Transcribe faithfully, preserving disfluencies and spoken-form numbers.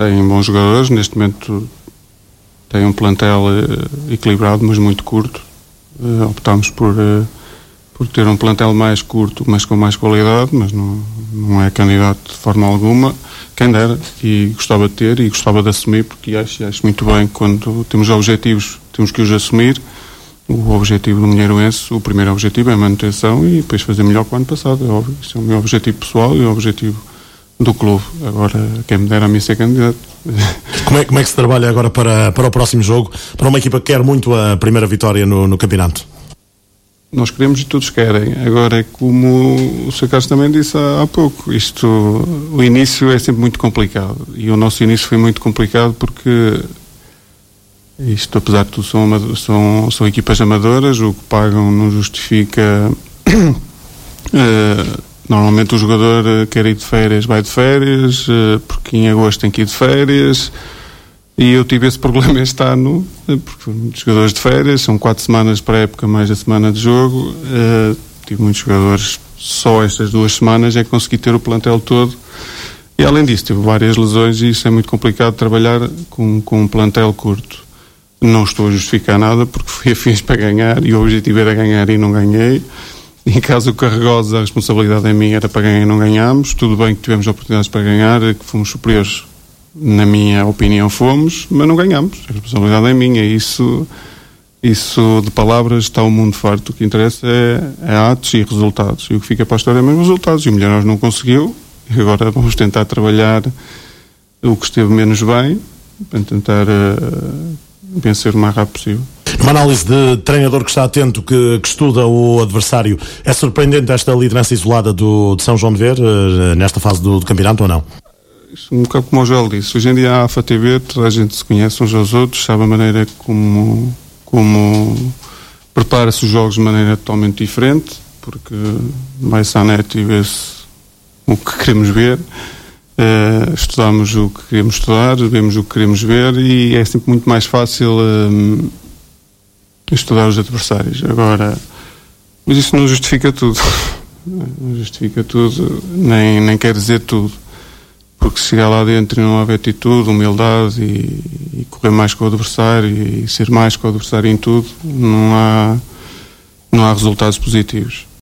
tem bons jogadores, neste momento tem um plantel uh, equilibrado, mas muito curto. Uh, optámos por, uh, por ter um plantel mais curto, mas com mais qualidade, mas não, não é candidato de forma alguma. Quem dera, e gostava de ter e gostava de assumir, porque acho, acho muito bem que quando temos objetivos temos que os assumir. O objetivo do Minheirense, o primeiro objetivo é a manutenção e depois fazer melhor que o ano passado, é óbvio. Isso é o meu objetivo pessoal e o objetivo do clube. Agora, quem me dera a mim ser candidato. Como é, como é que se trabalha agora para, para o próximo jogo, para uma equipa que quer muito a primeira vitória no, no campeonato? Nós queremos e todos querem. Agora é como o senhor Carlos também disse há, há pouco. Isto, o início é sempre muito complicado. E o nosso início foi muito complicado porque isto, apesar de tudo, são, são, são equipas amadoras. O que pagam não justifica. uh, normalmente o jogador quer ir de férias, vai de férias, uh, porque em agosto tem que ir de férias. E eu tive esse problema este ano, porque muitos jogadores de férias, são quatro semanas para a época, mais a semana de jogo. Uh, tive muitos jogadores, só estas duas semanas é que consegui ter o plantel todo. E além disso, tive várias lesões e isso é muito complicado trabalhar com, com um plantel curto. Não estou a justificar nada, porque fui a fins para ganhar e o objetivo era ganhar e não ganhei. Em caso o Carregosa, a responsabilidade é minha, era para ganhar e não ganhámos. Tudo bem que tivemos oportunidades para ganhar, que fomos superiores. Na minha opinião fomos, mas não ganhamos. A responsabilidade é minha. Isso, isso de palavras está o mundo farto. O que interessa é, é atos e resultados. E o que fica para a história é mesmo resultados. E o Milhares não conseguiu. E agora vamos tentar trabalhar o que esteve menos bem para tentar uh, vencer o mais rápido possível. Uma análise de treinador que está atento, que, que estuda o adversário, é surpreendente esta liderança isolada do, de São João de Ver uh, nesta fase do, do campeonato ou não? Um bocado como o Joel disse, hoje em dia a AFA T V, toda a gente se conhece uns aos outros, sabe a maneira como, como prepara-se os jogos de maneira totalmente diferente, porque vai-se à net e vê-se o que queremos ver, uh, estudamos o que queremos estudar, vemos o que queremos ver e é sempre muito mais fácil uh, estudar os adversários. Agora, mas isso não justifica tudo, não justifica tudo, nem, nem quer dizer tudo. Porque se chegar lá dentro e não haver atitude, humildade e, e correr mais com o adversário e ser mais com o adversário em tudo, não há, não há resultados positivos.